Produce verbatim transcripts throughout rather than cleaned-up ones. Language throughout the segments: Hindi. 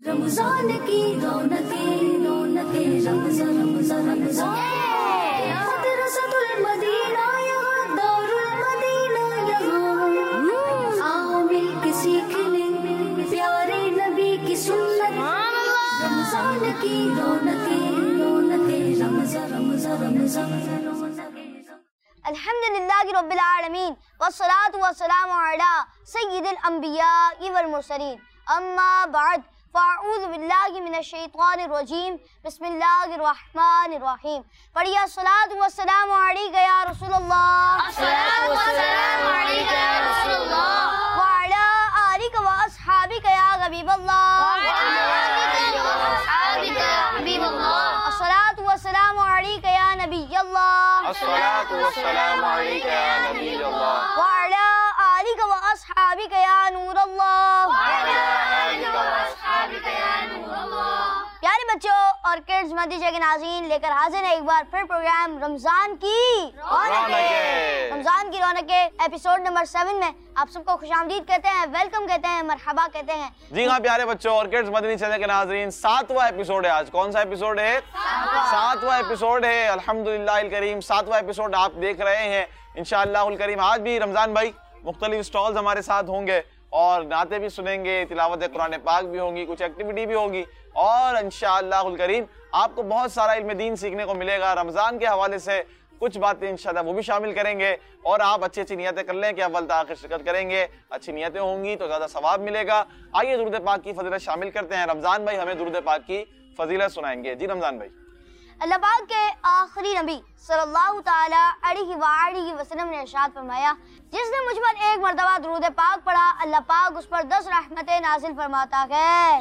रमजान की रौनकें रौनकें रमजान रमजान रमजान मदरसतुल मदीना यहाँ दारुल मदीना यहाँ आओ मिलके सीख लें प्यारे नबी की सुन्नत रमजान की रौनकें रौनकें रमजान रमजान रमजान अल्हम्दुलिल्लाहि रब्बिल आलमीन वस्सलातु वस्सलामु अला सय्यिदिल अंबिया वल मुरसलीन अम्मा बाद फ़अऊज़ु बिल्लाहि मिनश शैतानिर रजीम बिस्मिल्लाहिर रहमानिर रहीम। पढ़िए अस्सलातु वस्सलामु अलैका या रसूलल्लाह अस्सलातु वस्सलामु अलैका या रसूलल्लाह व अला आलिका व अस्हाबिका या हबीबल्लाह व अला आलिका व अस्हाबिका या हबीबल्लाह अस्सलातु वस्सलामु अलैका या नबियल्लाह अस्सलातु वस्सलामु अलैका या नबियल्लाह व अला आलिका व अस्हाबिका या नूरल्लाह व अला आलिका व अस्हाबिका या नूरल्लाह। प्यारे बच्चों और किड्स मदीजे के नाज़रीन, लेकर हाजिर है एक बार फिर प्रोग्राम रमजान की रौनकें। रमजान की रौनकें एपिसोड नंबर सेवन में आप सबको खुशामदीद कहते हैं, वेलकम कहते हैं, मरहबा कहते हैं। जी हाँ प्यारे बच्चों और किड्स मदनी चैनल के नाज़रीन, सातवां एपिसोड है आज। कौन सा एपिसोड है? सातवां एपिसोड है। अल्हम्दुलिल्लाहिल करीम सातवां एपिसोड आप देख रहे हैं इंशाअल्लाहुल करीम। आज भी रमजान भाई मुख्तलिफ स्टॉल्स हमारे साथ होंगे और नाते भी सुनेंगे, तिलावत कुरान पाक भी होंगी, कुछ एक्टिविटी भी होगी और इंशाअल्लाहुल करीम आपको बहुत सारा इल्म दीन सीखने को मिलेगा। रमज़ान के हवाले से कुछ बातें इंशाअल्लाह वो भी शामिल करेंगे और आप अच्छी अच्छी नियतें कर लें कि अव्वल तक आखिर शिरकत करेंगे। अच्छी नियतें होंगी तो ज़्यादा सवाब मिलेगा। आइए दुरूद पाक की फजीलत शामिल करते हैं। रमज़ान भाई हमें दुरूद पाक की फजीलत सुनाएंगे। जी रमज़ान भाई। अल्लाह पाक के आखिरी नबी सल्लल्लाहु ताला अलैहि वआलिहि वसल्लम ने इरशाद फरमाया, जिसने मुझ पर एक मर्तबा दुरूद पाक पढ़ा अल्लाह पाक उस पर दस रहमतें नाजिल फरमाता है।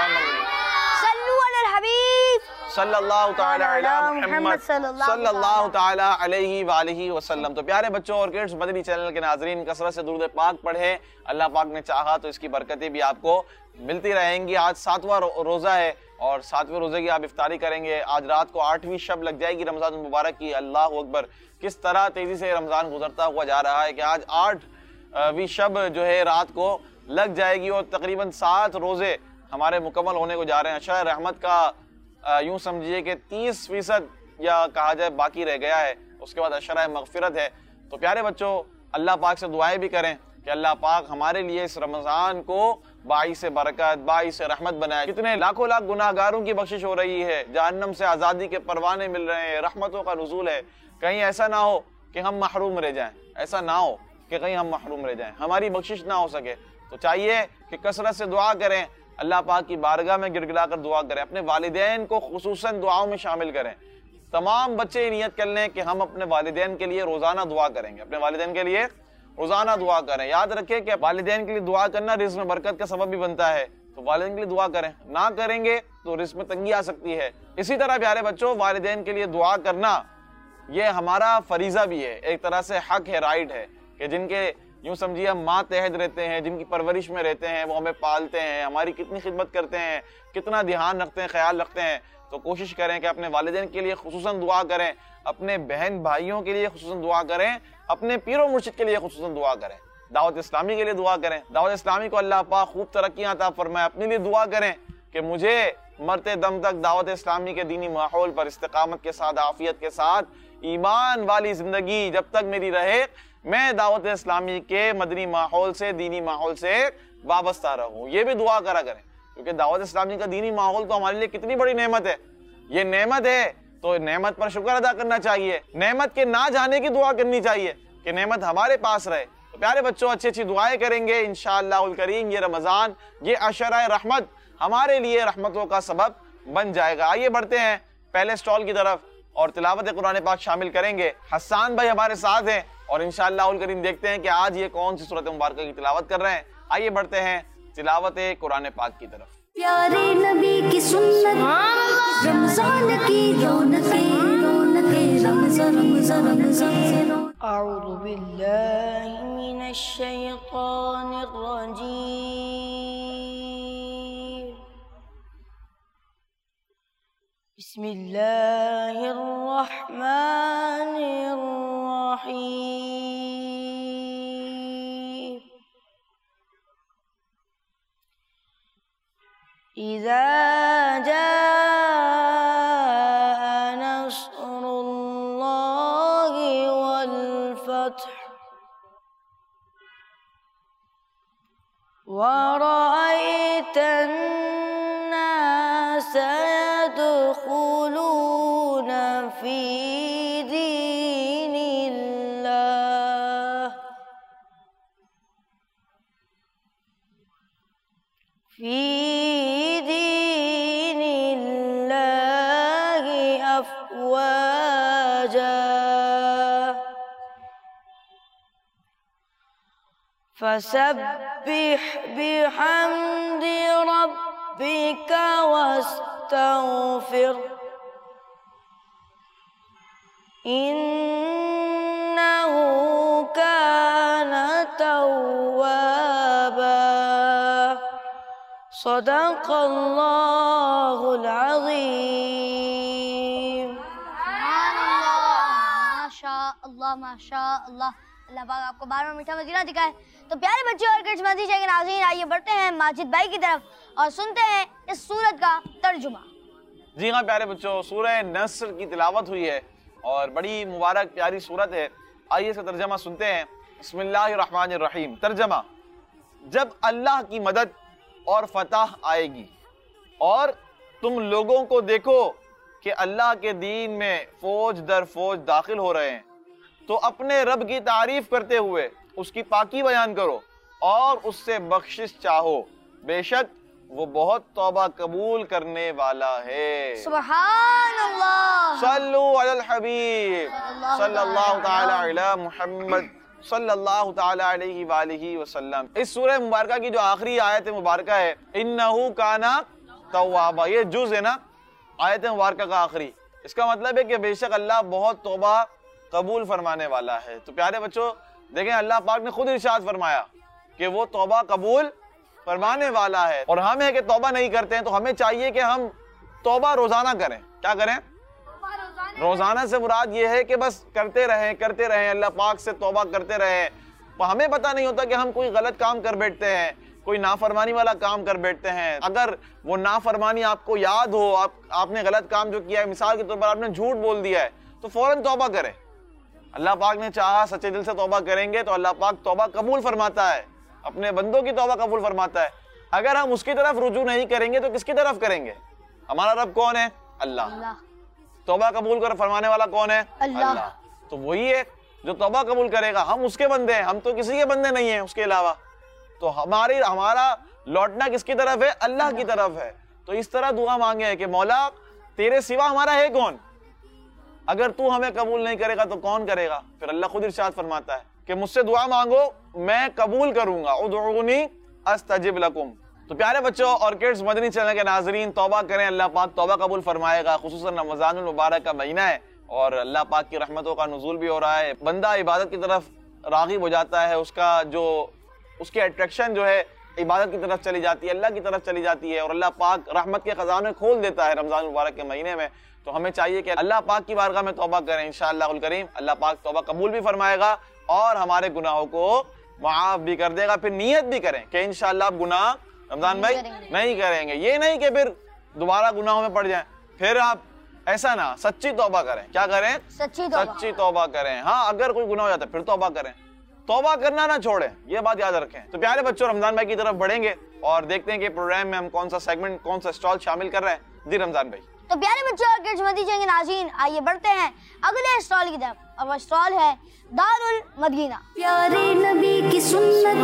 सल्लु अलल हबीब सल्लल्लाहु ताला अला मुहम्मद सल्लल्लाहु ताला अलैहि वालिहि वसल्लम। तो प्यारे बच्चों और किड्स मदनी चैनल के नाजरीन, कसरत से दुरूद पाक पढ़े। अल्लाह पाक ने चाहा तो इसकी बरकतें भी आपको मिलती रहेंगी। आज सातवां रोजा है और सातवें रोजे की आप इफ्तारी करेंगे। आज रात को आठवीं शब लग जाएगी रमजान मुबारक की। अल्लाह अकबर, किस तरह तेजी से रमजान गुजरता हुआ जा रहा है कि आज आठवीं शब जो है रात को लग जाएगी और तकरीबन सात रोजे हमारे मुकम्मल होने को जा रहे हैं। अशरा रहमत का यूं समझिए कि तीस फीसद या कहा जाए बाकी रह गया है, उसके बाद अशरा मगफिरत है। तो प्यारे बच्चों अल्लाह पाक से दुआएं भी करें कि अल्लाह पाक हमारे लिए इस रमजान को बाईस बरकत बाईस रहमत बनाए। कितने लाखों लाख गुनाहगारों की बख्शिश हो रही है, जहन्नम से आज़ादी के परवाने मिल रहे हैं, रहमतों का नुज़ूल है। कहीं ऐसा ना हो कि हम महरूम रह जाएं, ऐसा ना हो कि कहीं हम महरूम रह जाएं, हमारी बख्शिश ना हो सके। तो चाहिए कि कसरत से दुआ करें, अल्लाह पाक की बारगाह में गिड़गिड़ा कर दुआ करें, अपने वालिदैन को खुसूसन दुआओं में शामिल करें। तमाम बच्चे नियत कर लें कि हम अपने वालिदैन के लिए रोज़ाना दुआ करेंगे, अपने वालिदैन के लिए रोजाना दुआ करें। याद रखें कि वालिदैन के लिए दुआ करना रिज़्क़ में बरकत का सबब भी बनता है। तो वालिदैन के लिए दुआ करें, ना करेंगे तो रिज़्क़ में तंगी आ सकती है। इसी तरह प्यारे बच्चों वालिदैन के लिए दुआ करना ये हमारा फरीज़ा भी है, एक तरह से हक है, राइट है कि जिनके यूं समझिए हम माँ तहत रहते हैं, जिनकी परवरिश में रहते हैं, वो हमें पालते हैं, हमारी कितनी खिदमत करते हैं, कितना ध्यान रखते हैं, ख्याल रखते हैं। तो कोशिश करें कि अपने वालिदैन के लिए खुसूसन दुआ करें, अपने बहन भाइयों के लिए खुसूसन दुआ करें, अपने पीरो मुर्शिद के लिए खुसूसन दुआ करें, दावत इस्लामी के लिए दुआ करें। दावत इस्लामी को अल्लाह पाक खूब तरक्कियां अता फरमाए। अपने लिए दुआ करें कि मुझे मरते दम तक दावत इस्लामी के दीनी माहौल पर इस्तिकामत के साथ, आफियत के साथ, ईमान वाली जिंदगी जब तक मेरी रहे, मैं दावत इस्लामी के मदनी माहौल से, दीनी माहौल से वाबस्ता रहूं। ये भी दुआ करा करें क्योंकि दावत इस्लामी का दीनी माहौल तो हमारे लिए कितनी बड़ी नेमत है। ये नेमत है तो नेमत पर शुक्र अदा करना चाहिए, नेमत के ना जाने की दुआ करनी चाहिए कि नेमत हमारे पास रहे। तो प्यारे बच्चों अच्छी अच्छी दुआएं करेंगे इंशाअल्लाहुल करीम। ये रमजान, ये अशरा रहमत हमारे लिए रहमतों का सबब बन जाएगा। आइए बढ़ते हैं पहले स्टॉल की तरफ और तिलावत कुरान पाक शामिल करेंगे। हसन भाई हमारे साथ हैं और इंशाअल्लाहुल करीम देखते हैं कि आज ये कौन सी सूरत मुबारक की तिलावत कर रहे हैं। आइए बढ़ते हैं तिलावत कुरान पाक की तरफ। प्यारे नबी की सुन्नत रमजान की रौनकें रौनकें रमजान रमजान रमजान। अऊज़ु बिल्लाहि मिनश शैतानिर रजीम। बिस्मिल्लाहिर रहमानिर रहीम। إذا इज़ा जाअ नस्रुल्लाहि वल फत्ह व रअयतन नास यदखुलून फी दीनिल्लाह फी दीनिल्लाहि अफ़वाजा फसब्बिह बिहम्दि रब्बिका वस्तग़फिर इन्नहु कान तव्वाबा सदक़ल्लाहुल अज़ीम। माशाअल्लाह माशाअल्लाह, अल्लाह पाक आपको बार बार मीठा मदीना दिखाए। तो प्यारे बच्चों और किड्स मदीना के नाज़रीन, आइए बढ़ते हैं माजिद भाई की तरफ और सुनते हैं इस सूरत का तर्जुमा। जी हाँ प्यारे बच्चों, सूरह नस्र की तिलावत हुई है और बड़ी मुबारक प्यारी सूरत है। आइए इसका तर्जमा सुनते हैं। बिस्मिल्लाहिर्रहमानिर्रहीम। तर्जमा, जब अल्लाह की मदद और फतह आएगी और तुम लोगों को देखो कि अल्लाह के दीन में फौज दर फौज दाखिल हो रहे हैं, तो अपने रब की तारीफ करते हुए उसकी पाकी बयान करो और उससे बख्शिश चाहो, बेशक वो बहुत तौबा कबूल करने वाला है। सुभान अल्लाह। सल्लु अलल हबीब सल्लल्लाहु तआला अला मुहम्मद सल्लल्लाहु तआला अलैहि वालिहि वसल्लम। इस सूरह मुबारका की जो आखिरी आयत मुबारका है, इन्नहु काना तव्वाबा, ये जुज़ है ना आयत मुबारका का आखिरी। इसका मतलब है कि बेशक अल्लाह बहुत तौबा कबूल फरमाने वाला है। तो प्यारे बच्चों देखें, अल्लाह पाक ने खुद इरशाद फरमाया कि वो तौबा कबूल फरमाने वाला है। और हम है कि तौबा नहीं करते हैं, तो हमें चाहिए कि हम तौबा रोजाना करें। क्या करें? रोजाना से मुराद ये है कि बस करते रहें करते रहें अल्लाह पाक से तौबा करते रहें। तो हमें पता नहीं होता कि हम कोई गलत काम कर बैठते हैं, कोई नाफरमानी वाला काम कर बैठते हैं। अगर वो नाफरमानी आपको याद हो, आप आपने गलत काम जो किया है, मिसाल के तौर पर आपने झूठ बोल दिया है, तो फौरन तौबा करें। अल्लाह पाक ने चाहा सच्चे दिल से तौबा करेंगे तो अल्लाह पाक तौबा कबूल फरमाता है, अपने बंदों की तौबा कबूल फरमाता है। अगर हम उसकी तरफ रुजू नहीं करेंगे तो किसकी तरफ करेंगे? हमारा रब कौन है? अल्लाह। तौबा कबूल कर फरमाने वाला कौन है? अल्लाह। तो वही है जो तौबा कबूल करेगा। हम उसके बंदे हैं, हम तो किसी के बंदे नहीं हैं उसके अलावा। तो हमारी हमारा लौटना किसकी तरफ है? अल्लाह की तरफ है। तो इस तरह दुआ मांगे है कि मौला तेरे सिवा हमारा है कौन? अगर तू हमें कबूल नहीं करेगा तो कौन करेगा? फिर अल्लाह खुद इरशाद फरमाता है कि मुझसे दुआ मांगो मैं कबूल करूंगा, उदउनी अस्तजिब लकुम। तो प्यारे बच्चों और किड्स मदनी चैनल के नाजरीन, तौबा करें, अल्लाह पाक तौबा कबूल फरमाएगा। खुसूसन रमज़ानुल मुबारक का महीना है और अल्लाह पाक की रहमतों का नुज़ूल भी हो रहा है। बंदा इबादत की तरफ राग़िब हो जाता है, उसका जो उसकी अट्रैक्शन जो है इबादत की तरफ चली जाती है, अल्लाह की तरफ चली जाती है और अल्लाह पाक रहमत के खजाने खोल देता है रमज़ान मुबारक के महीने में। तो हमें चाहिए कि अल्लाह पाक की बारगाह में तौबा करें। इंशाअल्लाहुल करीम अल्लाह पाक तौबा कबूल भी फरमाएगा और हमारे गुनाहों को माफ भी कर देगा। फिर नियत भी करें कि इंशाअल्लाह आप गुनाह रमजान भाई नहीं करेंगे। ये नहीं कि फिर दोबारा गुनाहों में पड़ जाएं, फिर आप ऐसा ना, सच्ची तौबा करें। क्या करें? सच्ची तौबा। सच्ची तौबा करें। हाँ, अगर कोई गुनाह हो जाता है फिर तौबा करें, तौबा करना ना छोड़ें, ये बात याद रखें। तो प्यारे बच्चों रमजान भाई की तरफ बढ़ेंगे और देखते हैं कि प्रोग्राम में हम कौन सा सेगमेंट, कौन सा स्टॉल शामिल कर रहे हैं। जी रमजान भाई। तो प्यारे बच्चों और किड्स मदनी चैनल के नाज़रीन, आइए बढ़ते हैं अगले स्टॉल की तरफ और वो स्टॉल है दारुल मदीना। प्यारे नबी की सुन्नत,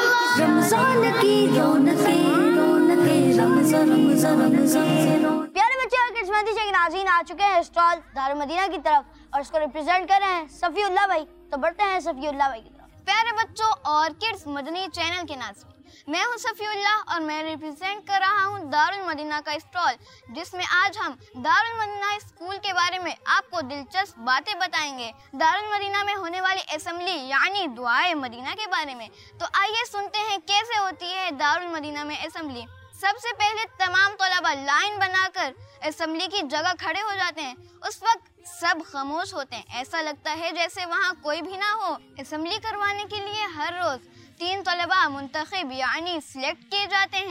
रमजान की रौनकें रौनकें रमजान रमजान रमजान। प्यारे बच्चों और किड्स मदनी चैनल के नाज़रीन, आ चुके हैं स्टॉल दारुल मदीना की तरफ और इसको रिप्रेजेंट कर रहे हैं सफीउल्लाह भाई। तो बढ़ते हैं सफीउल्लाह भाई की तरफ। प्यारे बच्चों और किड्स मदनी चैनल के नाज़रीन, मैं हूं सफीउल्लाह और मैं रिप्रेजेंट कर रहा हूं दारुल मदीना का स्टॉल, जिसमें आज हम दारुल मदीना स्कूल के बारे में आपको दिलचस्प बातें बताएंगे, दारुल मदीना में होने वाली असेंबली यानी दुआए मदीना के बारे में। तो आइए सुनते हैं कैसे होती है दारुल मदीना में असेंबली। सबसे पहले तमाम तलबा लाइन बनाकर असेंबली की जगह खड़े हो जाते हैं। उस वक्त सब खामोश होते हैं, ऐसा लगता है जैसे वहाँ कोई भी ना हो। असेंबली करवाने के लिए हर रोज तीन तलबा मुंतखब यानी सिलेक्ट किए जाते हैं।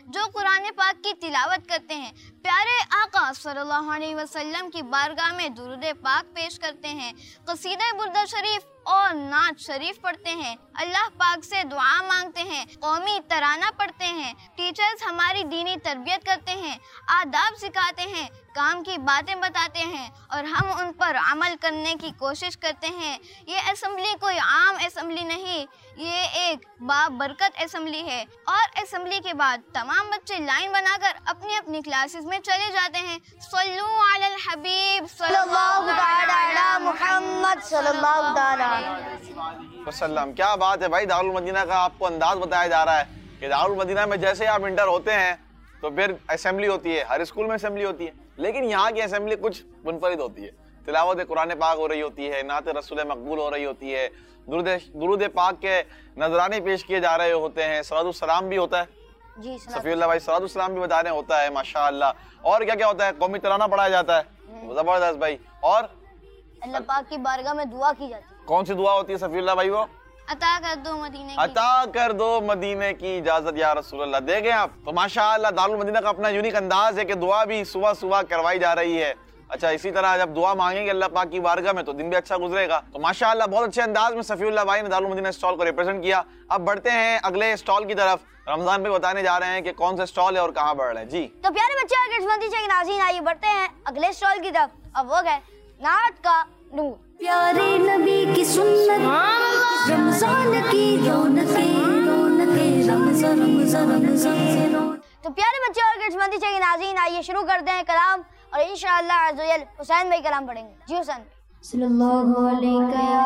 जो कुरान पाक की तिलावत करते हैं, प्यारे आका सल्लल्लाहु अलैहि वसल्लम की बारगाह में दुरूद पाक पेश करते हैं, कसीदा बुर्दा शरीफ और नात शरीफ पढ़ते हैं, अल्लाह पाक से दुआ मांगते हैं, कौमी तराना पढ़ते हैं, टीचर्स हमारी दीनी तरबियत करते हैं, आदाब सिखाते हैं, काम की बातें बताते हैं और हम उन पर अमल करने की कोशिश करते हैं। ये असेंबली कोई आम असेंबली नहीं, ये एक बाबरकत असेंबली है। और असेंबली के बाद तमाम बच्चे लाइन बनाकर अपनी अपनी क्लासेस में चले जाते हैं। सल्लू अलल हबीब सल्लल्लाहु तआला अला मुहम्मद सल्लल्लाहु तआला वसल्लम। क्या बात है भाई, दारुल मदीना का आपको अंदाज बताया जा रहा है कि दारुल मदीना में जैसे आप इंटर होते हैं तो फिर असेंबली होती है, हर स्कूल में असेंबली होती है, लेकिन यहाँ की असेंबली कुछ मुनफरिद होती है। तिलावत कुरान पाक हो रही होती है, नात रसूल मकबूल हो रही होती है, दुरूद दुरूद पाक के नजराने पेश किए जा रहे होते हैं, सलातुस सलाम भी होता है जी, सफीउल्लाह भाई सलातुस सलाम भी बता रहे होता है माशाअल्लाह। और क्या क्या होता है, कौमी तराना पढ़ाया जाता है, जबरदस्त भाई। और अल्लाह पाक की बारगाह में दुआ की जाती है। कौन सी दुआ होती है सफीउल्लाह भाई? वो अता कर दो मदीने की अता कर दो मदीने की इजाजत या रसूलल्लाह। देखें आप तो माशाअल्लाह दारुल मदीना का अपना यूनिक अंदाज है कि दुआ भी सुबह सुबह करवाई जा रही है। अच्छा, इसी तरह जब दुआ मांगेंगे अल्लाह पाक की बारगाह में तो दिन भी अच्छा गुजरेगा। तो माशाअल्लाह बहुत अच्छे अंदाज में सफीउल्लाह भाई ने दारुल मदीना स्टॉल को रिप्रेजेंट किया। अब बढ़ते हैं अगले स्टॉल की तरफ। रमजान पे बताने जा रहे हैं कि कौन सा स्टॉल है और कहाँ बढ़ रहे हैं। जी तो प्यारे बच्चे और किड्स के नाज़रीन, आइए बढ़ते हैं अगले स्टॉल की तरफ। अब वो है नात का नूर। प्यारे नबी की सुन्नत, रमजान की रौनके रौनके रमजान रमजान रमजान। तो प्यारे बच्चे और किड्स के नाज़रीन, आइए शुरू करते हैं कलाम और इंशाअल्लाह अज़्ज़वजल हुसैन भाई कलाम पढ़ेंगे। जी हुसैन सल्लल्लाहु अलैहि या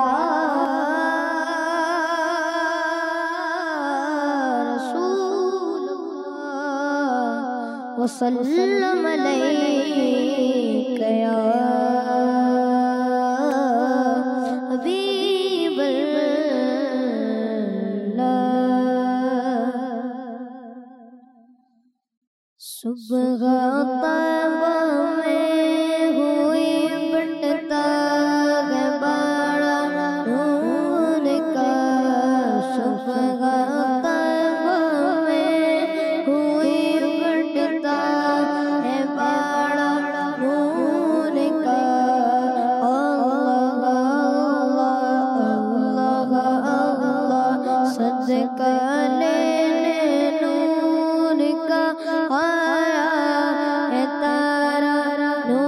रसूल अल्लाह वसल्लम अलैका या हबीब अल्लाह। सुबह तौबा में हुई बटता है बड़ा नूर का, सुबह तौबा में हुई बटता है बड़ा नूर का। अल्लाह अल्लाह सदका लेने नूर का आया है तारा नूर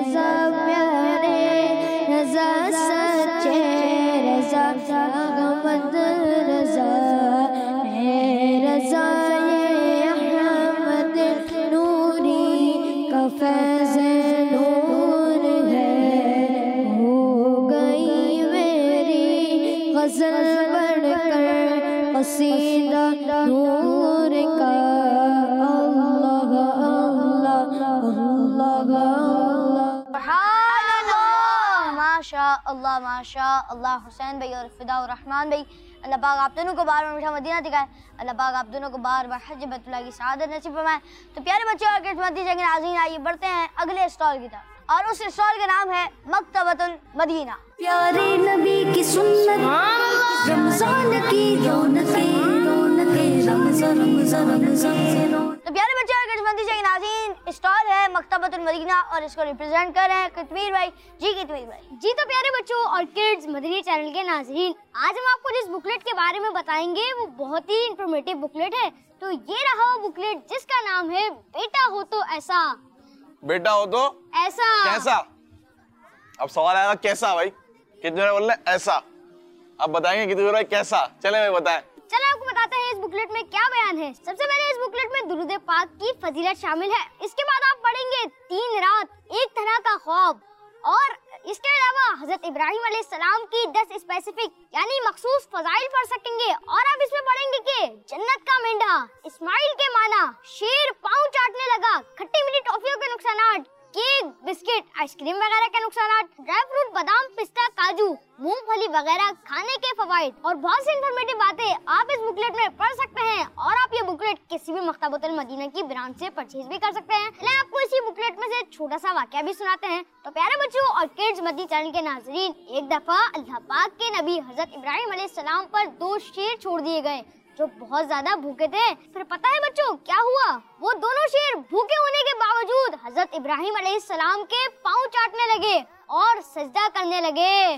रजा प्यारे रजा सच्चे रजा अहमद रजा है रजा ये अहमद नूरी का फैज़ नूर है। हो गई मेरी गज़ल बढ़कर कसीदा नूर का। अल्लाह अल्लाह अल्लाह अल्लाह। माशा अल्लाह माशा अल्लाह। हुसैन भाई और फिदाउर रहमान भाई, अल्लाह पाक आप दोनों को बार बार मीठा मदीना दिखाए, अल्लाह पाक आप दोनों को बार बार हज बैतुल्लाह की सआदत नसीब फरमाए। तो प्यारे बच्चों और किस्मती जगह नाज़रीन, आइए बढ़ते हैं अगले स्टॉल की तरफ और उस स्टॉल का नाम है मकतबतुल मदीना। प्यारे नबी की सुन्नत रमजान की रौनकें रौनकें रमज़ान रमज़ान रमज़ान। तो प्यारे बच्चों और किस्मती जगह नाज़रीन, स्टॉल है मकतबतुल मदीना और इसको रिप्रेजेंट कर रहे हैं कितमीर भाई। जी कितमीर भाई। जी तो प्यारे बच्चों और किड्स मदनी चैनल के नाज़रीन, आज हम आपको जिस बुकलेट के बारे में बताएंगे वो बहुत ही इंफॉर्मेटिव बुकलेट है। तो ये रहा वो बुकलेट जिसका नाम है बेटा हो तो ऐसा। बेटा हो तो ऐसा कैसा? अब सवाल आएगा कैसा भाई, कितने बोल रहे ऐसा, अब बताएंगे कितने बोल रहे कैसा। चले भाई बताएं। चलो आपको बताते हैं इस बुकलेट में क्या बयान है। सबसे पहले इस बुकलेट में दुरूद पाक की फजीलत शामिल है। इसके बाद आप पढ़ेंगे तीन रात एक तरह का ख्वाब, और इसके अलावा हजरत इब्राहिम अलैहिस्सलाम की दस स्पेसिफिक यानी मखसूस फजाइल पढ़ सकेंगे। और आप इसमें पढ़ेंगे कि जन्नत का मेंढा, इस्माइल के माना, शेर पाँव चाटने लगा, खट्टी मीठी टॉफियों के नुकसानात, केक, बिस्किट, आइसक्रीम वगैरह के नुकसानात, ड्राई फ्रूट, बादाम, पिस्ता, काजू, मूंगफली वगैरह खाने के फवाइद और बहुत सी इन्फॉर्मेटिव बातें आप इस बुकलेट में पढ़ सकते हैं। और आप ये बुकलेट किसी भी मकतबतुल मदीना की ब्रांच से परचेज भी कर सकते हैं। मैं आपको इसी बुकलेट में से छोटा सा वाकया भी सुनाते हैं। तो प्यारे बच्चों और किड्स मदनी चैनल के नाजरीन, एक दफा अल्लाह पाक के नबी हजरत इब्राहिम अलैहिस्सलाम पर दो शेर छोड़ दिए गए जो बहुत ज्यादा भूखे थे। फिर पता है बच्चों क्या हुआ? वो दोनों शेर भूखे होने के बावजूद हजरत इब्राहिम अलैहिस्सलाम के पाँव चाटने लगे और सजदा करने लगे।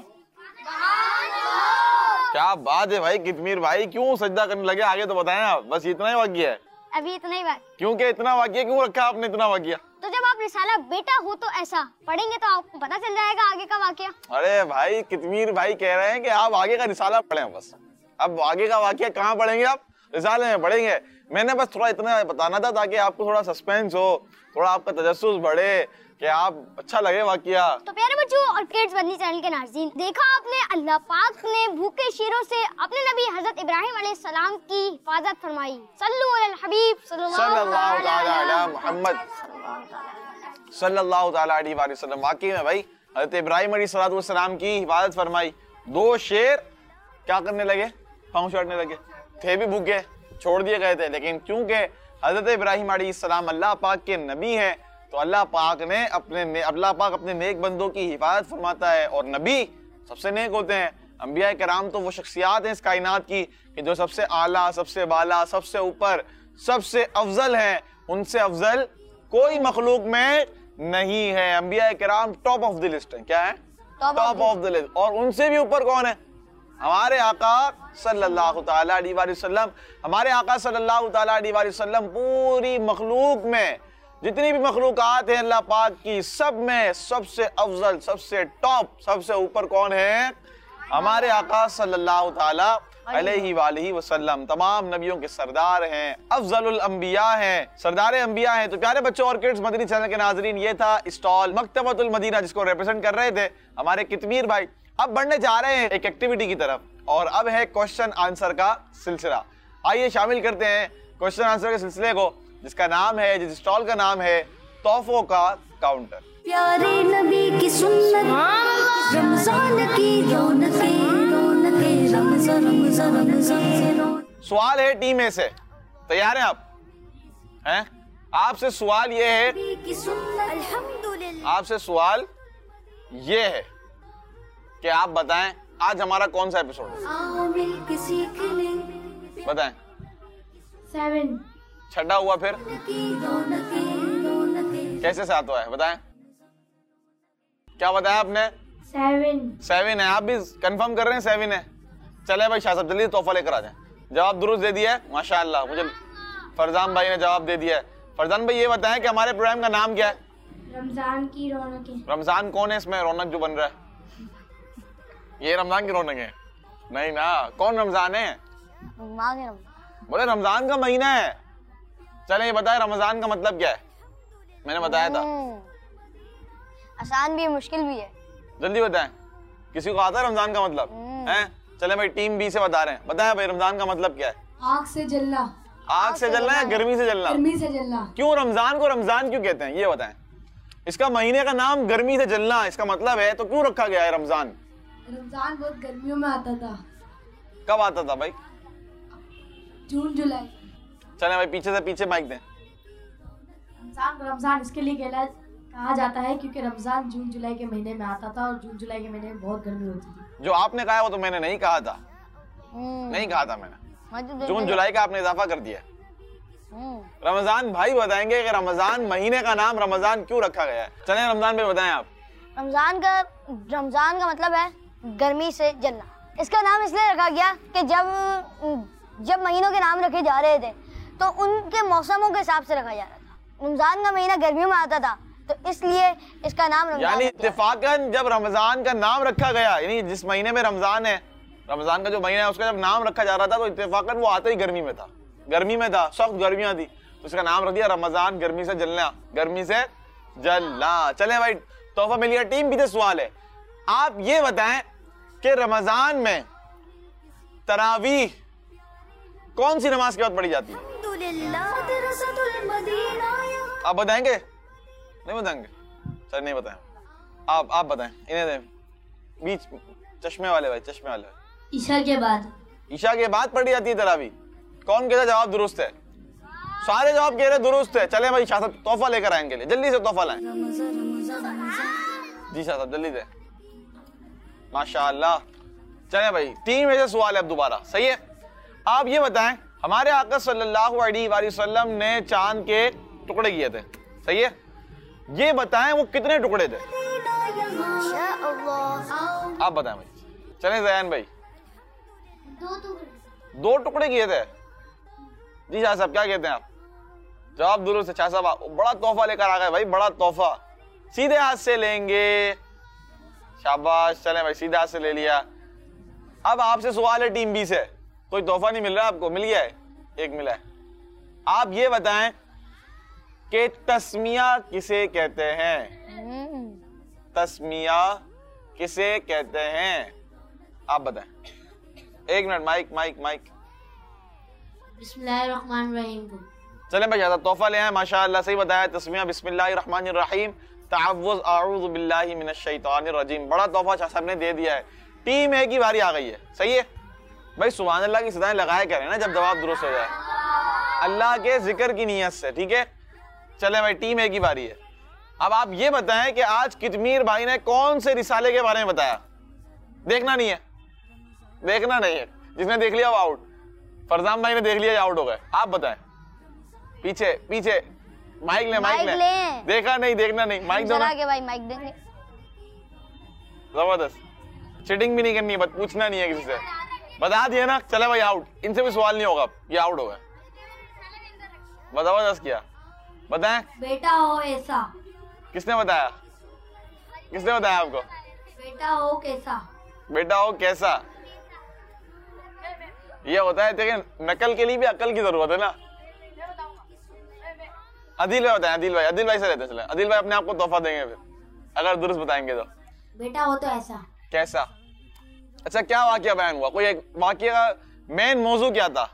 क्या बात है भाई कितमीर भाई, क्यों सजदा करने लगे आगे तो बताएं आप। बस इतना ही वाक्य है? अभी इतना ही बात। क्योंकि इतना वाक्य क्यों रखा आपने, इतना वाक्य? तो जब आप रिसाला बेटा हो तो ऐसा पढ़ेंगे तो आपको पता चल जाएगा आगे का वाक्य। अरे भाई कितमीर भाई कह रहे हैं कि आप आगे का रिसाला पढ़ें बस। अब आगे का वाक्य कहाँ पढ़ेंगे आप? रिसाले में पढ़ेंगे। मैंने बस थोड़ा इतना बताना था ताकि आपको थोड़ा सस्पेंस हो, थोड़ा आपका तजस्सुस बढ़े कि आप अच्छा लगे वाकया। तो प्यारे बच्चों और किड्स मदनी चैनल के नाज़रीन, देखा आपने अल्लाह पाक ने भूखे शेरों से अपने नबी हजरत इब्राहिम अलैहिस्सलाम की हिफाजत फरमाई। सल्लु अलल हबीब सल्लल्लाहु तआला अला मुहम्मद सल्लल्लाहु तआला अलैहि वसल्लम। वाकई में भाई हजरत इब्राहिम अलैहिस्सलाम की हिफाजत फरमाई। दो शेर क्या करने लगे? पाँव चाटने लगे। थे भी भूखे, छोड़ दिए गए थे, लेकिन क्योंकि हजरत इब्राहिम अलैहिस्सलाम अल्लाह पाक के नबी हैं तो अल्लाह पाक ने अपने अल्लाह पाक अपने नेक बंदों की हिफाजत फरमाता है। और नबी सबसे नेक होते हैं। अंबिया कराम तो वो शख्सियात हैं इस कायनात की कि जो सबसे आला, सबसे बाला, सबसे ऊपर, सबसे अफजल हैं। उनसे अफजल कोई मखलूक में नहीं है। अंबिया कराम टॉप ऑफ द लिस्ट है। क्या है? Top of the list. और उनसे भी ऊपर कौन है? हमारे आका सल्लल्लाहु तआला अलैहि वसल्लम। हमारे आका सल्लल्लाहु तआला अलैहि वसल्लम पूरी मखलूक में जितनी भी मखलूकात हैं अल्लाह पाक की, सब में सबसे अफजल, सबसे टॉप, सबसे ऊपर कौन है? हमारे आका सल्लल्लाहु तआला अलैहि वालैहि वसल्लम। तमाम नबियों के सरदार हैं, अफजलुल अंबिया हैं, सरदार अंबिया हैं। तो प्यारे बच्चों और किड्स मदनी चैनल के नाजरीन, ये था स्टॉल मकतबतुल मदीना जिसको रिप्रेजेंट कर रहे थे हमारे कितमीर भाई। अब बढ़ने जा रहे हैं एक एक्टिविटी की तरफ और अब है क्वेश्चन आंसर का सिलसिला। आइए शामिल करते हैं क्वेश्चन आंसर के सिलसिले को जिसका नाम है, जिस स्टॉल का नाम है तोहफों का काउंटर। प्यारे नबी की सुन्नत रमजान की रौनकें रौनकें रमजान रमजान रमजान। सवाल है टीम ए से, तैयार हैं आप? हैं? आपसे सवाल ये है, आपसे सवाल ये है कि आप बताएं आज हमारा कौन सा एपिसोड है? बताएं। सेवन। छठा हुआ, फिर कैसे सात हुआ है? बताएं। क्या बताया आपने? सेवन। सेवन है। आप भी कंफर्म कर रहे हैं सेवन है? चले भाई शाह साहब जल्दी तोहफा लेकर आ जाए। जवाब दुरुस्त दे दिया है माशाअल्लाह। मुझे फरजान भाई ने जवाब दे दिया है। फरजान भाई ये बताएं कि हमारे प्रोग्राम का नाम क्या है? रमजान की रौनकें। रमजान कौन है इसमें रौनक जो बन रहा है? ये रमजान की रौनक है? नहीं ना, कौन रमजान है? बोले रमजान का महीना है। चले ये बताए रमजान का मतलब क्या है? मैंने बताया था। आसान भी है, मुश्किल भी है। जल्दी बताएं, किसी को आता है रमजान का मतलब? हैं? चले भाई टीम बी से बता रहे हैं, बताएं भाई रमजान का मतलब क्या है? आग से जलना। आग से जलना है, गर्मी से जलना? गर्मी से जलना। क्यों रमजान को रमजान क्यों कहते हैं ये बताएं? इसका महीने का नाम गर्मी से जलना इसका मतलब है, तो क्यों रखा गया है रमजान? रमजान बहुत गर्मियों में आता था। कब आता था भाई? जून जुलाई। चले भाई पीछे से पीछे माइक दें। रमजान को रमजान इसके लिए कहला कहा जाता है क्योंकि रमजान जून जुलाई के महीने में आता था और जून जुलाई के महीने में बहुत गर्मी होती थी। जो आपने कहा है वो तो मैंने नहीं कहा था, नहीं कहा था मैंने। जून जुलाई का आपने इजाफा कर दिया। रमजान भाई बताएंगे कि रमजान महीने का नाम रमजान क्यों रखा गया है। चलें रमजान भाई बताएं आप। रमजान का रमजान का मतलब है गर्मी से जलना। इसका नाम इसलिए रखा गया कि जब जब महीनों के नाम रखे जा रहे थे तो उनके मौसमों के हिसाब से रखा जा रहा था। रमजान का महीना गर्मियों में आता था तो इसलिए इसका नाम रमजान। यानी इत्तेफाकन जब रमजान का नाम रखा गया, यानी जिस महीने में रमजान है, रमजान का जो महीना है उसका जब नाम रखा जा रहा था तो इत्तेफाकन वो आते ही गर्मी में था, गर्मी में था, सख्त गर्मियां थी, तो उसका नाम रख दिया रमजान, गर्मी से जलना, गर्मी से जलना। चले भाई तोहफा मिल गया। टीम भी सवाल है, आप ये बताएं कि रमजान में तरावीह कौन सी नमाज के बाद पढ़ी जाती है? आप बताएंगे? नहीं बताएंगे? चल नहीं बताएं, आप आप बताएं। इन्हें दें बीच चश्मे वाले भाई, चश्मे वाले भाई। ईशा के बाद। ईशा के बाद पढ़ी जाती है तरावी। कौन कहता जवाब दुरुस्त है? सारे जवाब कह रहे दुरुस्त है। चले भाई शाह साहब तोहफा लेकर आएंगे लिए, जल्दी से तोहफा लाएं। जी शाह साहब जल्दी दे। माशाअल्लाह। चले भाई तीन में से सवाल है अब दोबारा, सही है? आप ये बताएं हमारे आका सल्लल्लाहु अलैहि वसल्लम ने चांद के टुकड़े किए थे, सही है? ये बताएं वो कितने टुकड़े थे? आप बताएं भाई। चलें जयान भाई। दो टुकड़े। दो टुकड़े किए थे? जी शाह साहब क्या कहते हैं आप? जवाब दुरुस्त है। शाह साहब बड़ा तोहफा लेकर आ गए भाई, बड़ा तोहफा, सीधे हाथ से लेंगे। शाबाश। चलें भाई सीधे हाथ से ले लिया। अब आपसे सवाल है टीम बी से, कोई तोहफा नहीं मिल रहा आपको? मिल गया है, एक मिला है। आप ये बताएं कि तस्मिया किसे कहते हैं? तस्मिया किसे कहते हैं? आप बताएं। एक मिनट, माइक माइक माइक। बिस्मिल्लाहिर्रहमानिर्रहीम। चलें भाई ज्यादा तोहफा ले आए। माशाअल्लाह सही बताया। तस्मिया बिस्मिल्लाहिर्रहमानिर्रहीम, तअव्वुज़ अऊज़ु बिल्लाहि मिनश शैतानिर रजीम। बड़ा तोहफा शाह साहब ने दे दिया है। टीम ए की बारी आ गई है, सही है भाई? सुभान अल्लाह की सदाएं लगाया करें ना जब जवाब दुरुस्त हो जाए, अल्लाह के जिक्र की नियत से, ठीक है? चले भाई टीम ए की बारी है। अब आप ये बताएं कि आज कितमीर भाई ने कौन से रिसाले के बारे में बताया? देखना नहीं है, देखना नहीं है। जिसने देख लिया वो आउट। फरजान भाई ने देख लिया, आउट हो गए। आप बताएं। पीछे पीछे माइक ले, माइक ले। देखा नहीं, देखना नहीं, माइक दो ना भाई, माइक देंगे। जबरदस्त। चीटिंग भी नहीं करनी है, बस पूछना नहीं है किसी से। बता दिया ना? चले भाई आउट। इनसे भी सवाल नहीं होगा, ये आउट हो गए। जबरदस्त किया। बताएं। बेटा हो ऐसा। किसने बताया? किसने बताया आपको? बेटा हो कैसा। बेटा हो कैसा? ये होता है, लेकिन नकल के लिए भी अकल की जरूरत है ना। अदिल भाई बताएं। अदिल भाई, अदिल भाई से रहते चले। अदिल भाई अपने आप को तोहफा देंगे फिर अगर दुरुस्त बताएंगे तो। बेटा हो तो ऐसा। कैसा? अच्छा क्या वाकया बयान हुआ? कोई एक वाकया का मेन मौजू क्या था?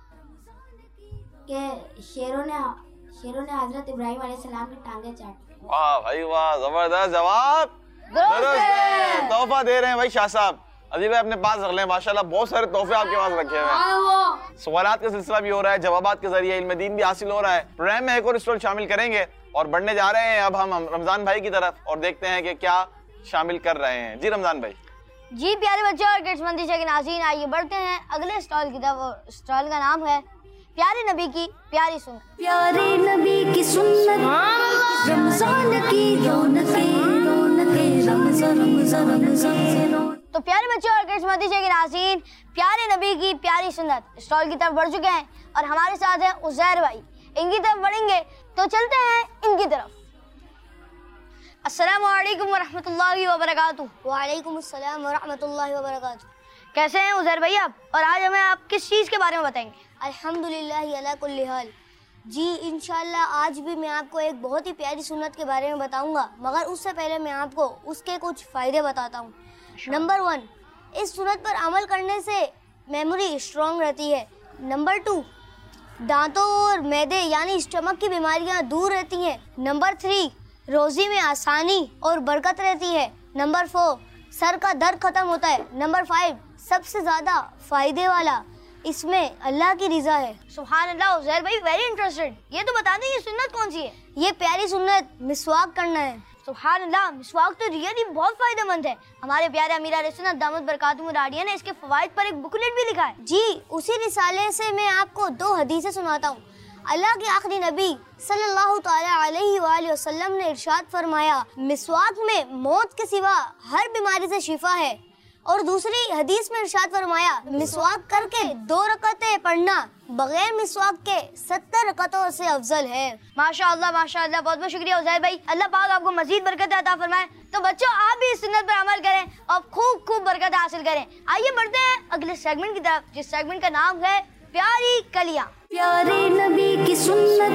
कि शेरों ने शेरों ने हजरत इब्राहिम अलैहिस्सलाम की टांगे चाटी। वाह भाई वाह, जबरदस्त जवाब, दुरुस्त है। तोहफा दे रहे हैं भाई शाह साहब। अजीब भाई अपने पास रख लें, माशाल्लाह बहुत सारे तोहफे आपके पास रखे हुए हैं। सवालात का सिलसिला भी हो रहा है, जवाबात के जरिए इल्म दीन भी हासिल हो रहा है। प्रोग्राम में एक और स्टॉल शामिल करेंगे और बढ़ने जा रहे हैं अब हम रमजान भाई की तरफ और देखते हैं कि क्या शामिल कर रहे हैं। जी रमजान भाई। जी प्यारे बच्चों और किड्स मंदिर के नाज़रीन, आइए बढ़ते हैं अगले स्टॉल की तरफ। स्टॉल का नाम है प्यारे नबी की प्यारी सुन्नत। प्यारे नबी की सुन्नत, रमजान की रौनकें, रौनकें रमजान रमजान रमजान। तो प्यारे बच्चों और किड्स मंदिर के नाज़रीन, प्यारे नबी की प्यारी सुन्नत स्टॉल की तरफ बढ़ चुके हैं और हमारे साथ हैं उज़ैर भाई। इनकी तरफ बढ़ेंगे तो चलते हैं इनकी तरफ। अस्सलामु अलैकुम वरहमतुल्लाहि वबरकातुहू। वालेकुम अस्सलाम वरहमतुल्लाहि वबरकातुहू। कैसे हैं उज़ैर भाई आप? और आज हमें आप किस चीज़ के बारे में बताएंगे? अल्हम्दुलिल्लाह अला कुल्ली हाल। जी इंशाल्लाह आज भी मैं आपको एक बहुत ही प्यारी सुन्नत के बारे में बताऊंगा, मगर उससे पहले मैं आपको उसके कुछ फ़ायदे बताता हूँ। नंबर वन, इस सुन्नत पर अमल करने से मेमोरी स्ट्रॉन्ग रहती है। नंबर टू, दांतों और मैदे यानी स्टमक की बीमारियां दूर रहती हैं। नंबर थ्री, रोज़ी में आसानी और बरकत रहती है। नंबर फोर, सर का दर्द खत्म होता है। नंबर फाइव, सबसे ज़्यादा फ़ायदे वाला, इसमें अल्लाह की रिज़ा है। सुभान अल्लाह उज़ैर भाई, वेरी इंटरेस्टेड। ये तो बता दें ये सुन्नत कौन सी है? ये प्यारी सुन्नत मिसवाक करना है। सुभान अल्लाह, मिसवाक तो रियली बहुत फायदेमंद है। हमारे प्यारे अमीर आले सुन्नत दामद बरकातुहू दाढ़िया ने इसके फवाइद पर एक बुकलेट भी लिखा है। जी उसी रिसाले से मैं आपको दो हदीसें सुनाता हूँ। अल्लाह के आखिरी नबी सल्लल्लाहु ताला अलैहि वालैहि वसल्लम ने इरशाद फरमाया, मिसवाक में मौत के सिवा हर बीमारी से शिफा है। और दूसरी हदीस में इरशाद फरमाया, मिसवाक करके दो रकतें पढ़ना बगैर मिसवाक के सत्तर रकतों से अफजल है। माशाअल्लाह माशाअल्लाह, बहुत बहुत शुक्रिया उज़ैर भाई। अल्लाह पाक आपको मजीद बरकत अता फरमाए। तो बच्चों आप भी इस सुन्नत पर अमल करें और खूब खूब बरकत हासिल करें। आइए बढ़ते हैं अगले सेगमेंट की तरफ, जिस सेगमेंट का नाम है प्यारी कलियां। प्यारे नबी की सुन्नत,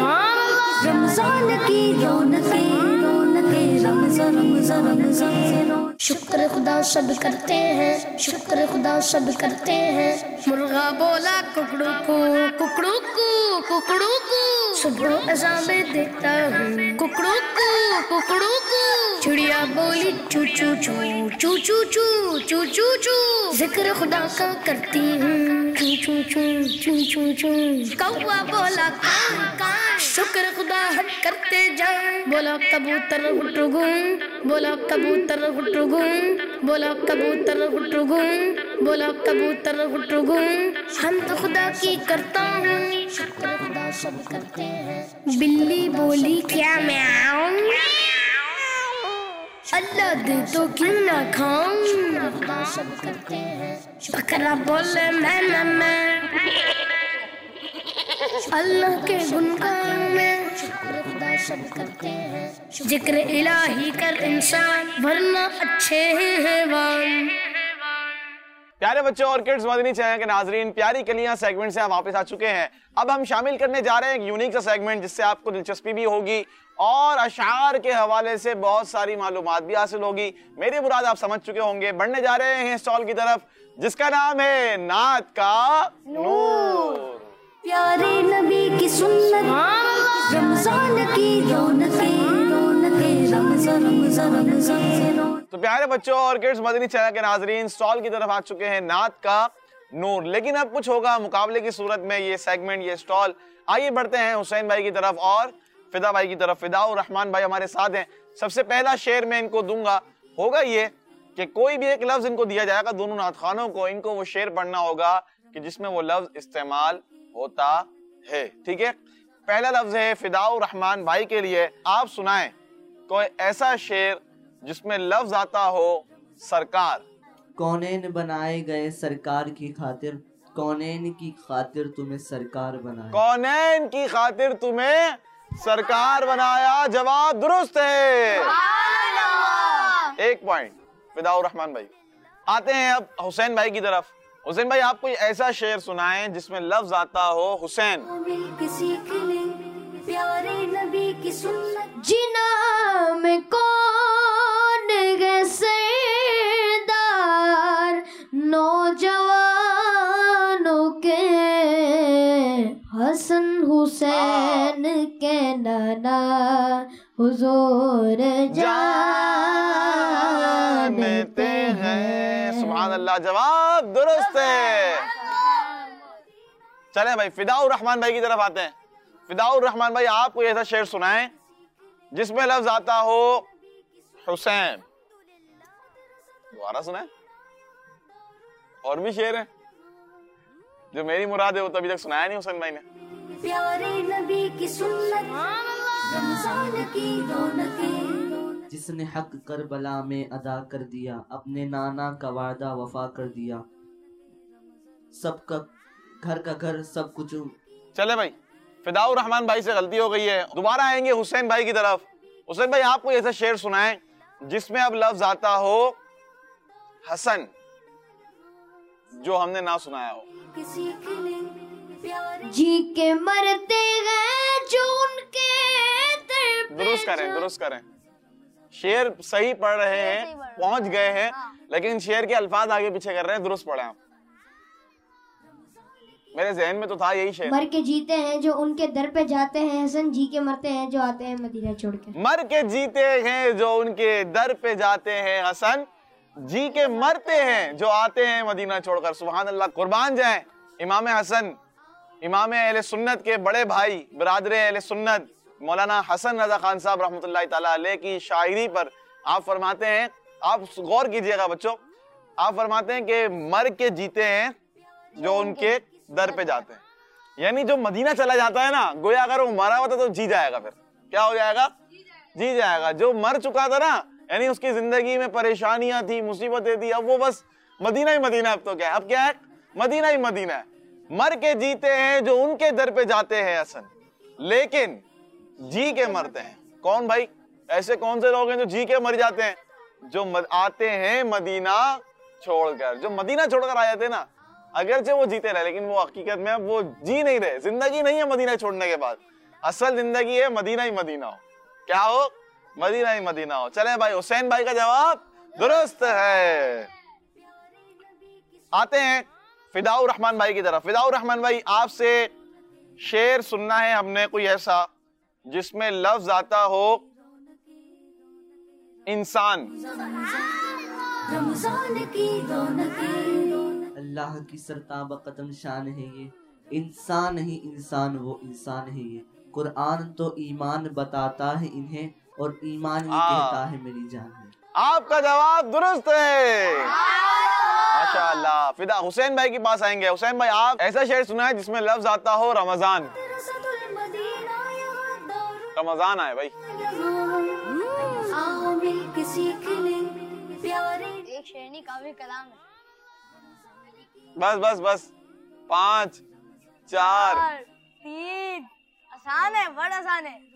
रमजान की रौनकें, रौनकें रमजान रमजान रमजान। शुक्र खुदा सब करते हैं, शुक्र खुदा सब करते हैं। मुर्गा बोला कुकड़ू को, कुकड़ू को, कुकड़ू को। सुबह अज़ान में देता हूँ कुकड़ू को, कुकड़ू को। चिड़िया बोली चू चू चू, चू चू चू, चू चू चू। जिक्र खुदा का करती हूँ चू चू चू, चू चू चू। कौवा बोला कां कां, शुक्र खुदा हम करते जाएं। बोला कबूतर गुटरगुं, बोला कबूतर गुटरगुं, बोला कबूतर गुटरगुं, बोला कबूतर गुटरगुं। हम तो खुदा की करता हूँ, शुक्र खुदा सब करते हैं। बिल्ली बोली क्या म्याऊं, अल्लाह दे तो क्यों ना खाऊं, शुक्र खुदा सब करते हैं। बकरा बोले मैं मैं मैं, अल्लाह के गुनगान में शुक्र खुदा सब करते हैं। जिक्र इलाही कर इंसान, वरना अच्छे हैं हैवान। प्यारे बच्चों और किड्स मदनी चैनल के नाजरीन, प्यारी कलियां सेगमेंट से आप वापस आ चुके हैं। अब हम शामिल करने जा रहे हैं एक यूनिक सा सेगमेंट, जिससे आपको दिलचस्पी भी होगी और अशार के हवाले से बहुत सारी मालूमात भी हासिल होगी। मेरी मुराद आप समझ चुके होंगे। बढ़ने जा रहे हैं स्टॉल की तरफ, जिसका नाम है नात का नूर। प्यारे नबी की सुन्नत, रमजान की रौनकें, रौनकें रमजान रमजान रमजान। तो प्यारे बच्चों और किड्स मदनी चैनल के नाजरीन, स्टॉल की तरफ आ चुके हैं नात का नूर। लेकिन अब कुछ होगा मुकाबले की सूरत में ये सेगमेंट, ये स्टॉल। आइए बढ़ते हैं हुसैन भाई की तरफ और फिदा भाई की तरफ। फिदाउर रहमान भाई हमारे साथ हैं। सबसे पहला शेर मैं इनको दूंगा, होगा ये कि कोई भी एक लफ्ज इनको दिया जाएगा, दोनों नात खानों को, इनको वो शेर पढ़ना होगा कि जिसमें वो लफ्ज इस्तेमाल होता है। ठीक है, पहला लफ्ज है फिदाउर रहमान भाई के लिए। आप सुनाएं कोई ऐसा शेर जिसमें लफ्ज आता हो सरकार। कौनैन बनाए गए सरकार की खातिर, कौनैन की खातिर तुम्हें सरकार बनाया। कौनैन की खातिर तुम्हें सरकार बनाया, जवाब दुरुस्त है। एक पॉइंट फिदाउर रहमान भाई। आते हैं अब हुसैन भाई की तरफ। हुसैन भाई आप कोई ऐसा शेर सुनाएं जिसमें लफ्ज आता हो हुसैन। किसी के लिए प्यारे नबी की सुन्नत, जिना में कौन गए सरदार, नौजवानों के हसन हुसैन के नाना हुजूर जानते हैं। सुभान अल्लाह, जवाब दुरुस्त है। चलें भाई फिदाउर रहमान भाई की तरफ आते हैं। फिदाउर रहमान भाई आप कोई ऐसा शेर सुनाएं जिसमें लफ्ज आता हो हुसैन। दोबारा सुनाएं। और भी शेर है जो मेरी मुराद है, वो तो अभी तक सुनाया नहीं हुसैन भाई ने। प्यारे नबी की सुन्नत, रमजान की रौनकें। जिसने हक करबला में अदा कर दिया, अपने नाना का वादा वफा कर दिया। सबका घर का घर सब कुछ। चले भाई फिदाउर रहमान भाई से गलती हो गई है। दोबारा आएंगे हुसैन भाई की तरफ। हुसैन भाई आप कोई ऐसा शेर सुनाएं जिसमें अब लफ्ज आता हो हसन, जो हमने ना सुनाया हो। जी के मरते हैं जो उनके दर पे दुरुस्त करें, दुरुस्त करें। शेर सही पढ़ रहे हैं, पहुंच गए हैं, लेकिन शेर के अल्फाज आगे पीछे कर रहे हैं, दुरुस्त पढ़े आप। मेरे जहन में तो था यही शेर। मर के जीते हैं जो उनके दर पे जाते हैं हसन, जी के मरते हैं जो आते हैं मदीना छोड़ के। मर के जीते हैं जो उनके दर पे जाते हैं हसन, जी के मरते हैं जो आते हैं मदीना छोड़कर। सुभान अल्लाह, कुर्बान जाएं इमाम हसन, इमाम अहले सुन्नत के बड़े भाई, बिरादरे अहले सुन्नत मौलाना हसन रजा खान साहब रहमतुल्लाह ताला अलैह की शायरी पर आप फरमाते हैं, आप गौर कीजिएगा बच्चों, आप फरमाते हैं कि मर के जीते हैं जो उनके दर पे जाते हैं। यानी जो मदीना चला जाता है ना, गोया अगर वो मरा हुआ था तो जी जाएगा, फिर क्या हो जाएगा? जी जाएगा। जो मर चुका था ना, यानी उसकी जिंदगी में परेशानियां थी, मुसीबतें थी, अब वो बस मदीना ही मदीना, अब तो क्या है, अब क्या है, मदीना ही मदीना है। मर के जीते हैं जो उनके दर पे जाते हैं हसन, लेकिन जी के मरते हैं। कौन भाई? ऐसे कौन से लोग हैं जो जी के मर जाते हैं? जो मद, आते हैं मदीना छोड़कर। जो मदीना छोड़कर आ जाते हैं ना, अगरचे वो जीते रहे, लेकिन वो हकीकत में वो जी नहीं रहे। जिंदगी नहीं है मदीना छोड़ने के बाद, असल जिंदगी है मदीना ही मदीना हो। क्या हो? मदीना ही मदीना हो। चले भाई, हुसैन भाई का जवाब दुरुस्त है। आते हैं फिदाउर रहमान भाई की तरफ। फिदाउर रहमान भाई, आपसे शेर सुनना है हमने, कोई ऐसा जिसमें लफ्ज आता हो इंसान। अल्लाह की सरताब कदम शान है ये, इंसान ही इंसान वो इंसान है ये। कुरान तो ईमान बताता है इन्हें, और ईमान ही कहता है मेरी जान है। आपका जवाब दुरुस्त है, माशाअल्लाह। फिदा हुसैन भाई के पास आएंगे। हुसैन भाई, आप ऐसा शेर सुना है जिसमें लफ्ज आता हो रमजान। रमजान आए भाई। एक शेरनी का भी कलाम है। बस बस बस, पाँच, चार, तीन। आसान है, बड़ा आसान है।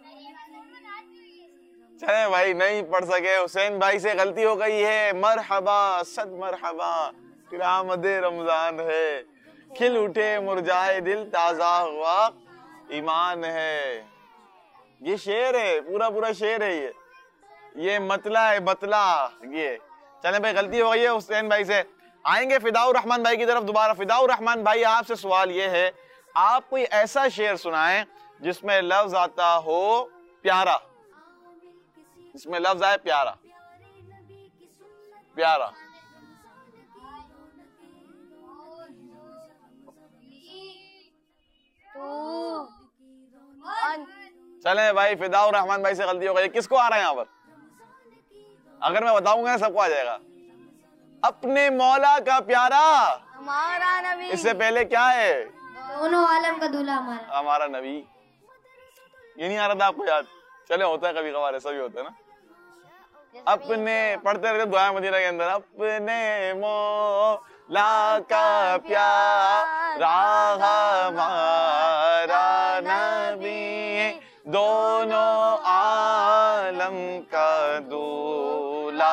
चले भाई, नहीं पढ़ सके, हुसैन भाई से गलती हो गई है। मरहबा सद मरहबा, किरामत रमजान है, खिल उठे मुरझाए दिल, ताजा हुआ ईमान है। ये शेर है, पूरा पूरा शेर है ये ये मतला है, मतला ये। चले भाई, गलती हो गई है हुसैन भाई से। आएंगे फिदाउर रहमान भाई की तरफ दोबारा। फिदाउर रहमान भाई, आपसे सवाल ये है, आप कोई ऐसा शेर सुनाएं जिसमें लफ्ज आता हो प्यारा, जिसमें लफ्ज आए प्यारा। प्यारा चले भाई, फिदाउर रहमान भाई से गलती हो गई। किसको आ रहा है यहाँ पर? अगर मैं बताऊंगा सबको आ जाएगा। अपने मौला का प्यारा हमारा नबी। इससे पहले क्या है? दोनों आलम का दूल्हा हमारा हमारा नबी। ये नहीं आ रहा था आपको याद? चले, होता है कभी कभार, ऐसा भी होता है ना। अपने पढ़ते रहते दुआ मदीना के अंदर, अपने मौला का प्यारा हमारा नबी, दोनों आलम का दूल्हा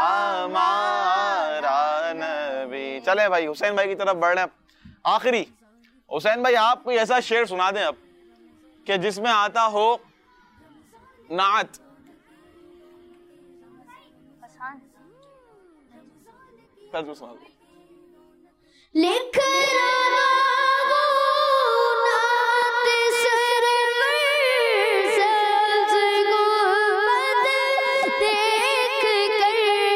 हमारा नबी। चले भाई, हुसैन भाई की तरफ बढ़ रहे हैं। आखिरी हुसैन भाई, आप कोई ऐसा शेर सुना दें अब कि जिसमें आता हो नात। कल सुना दो। लिख रहा हूँ नात सरवर, सब्ज़ गुंबद देख कर,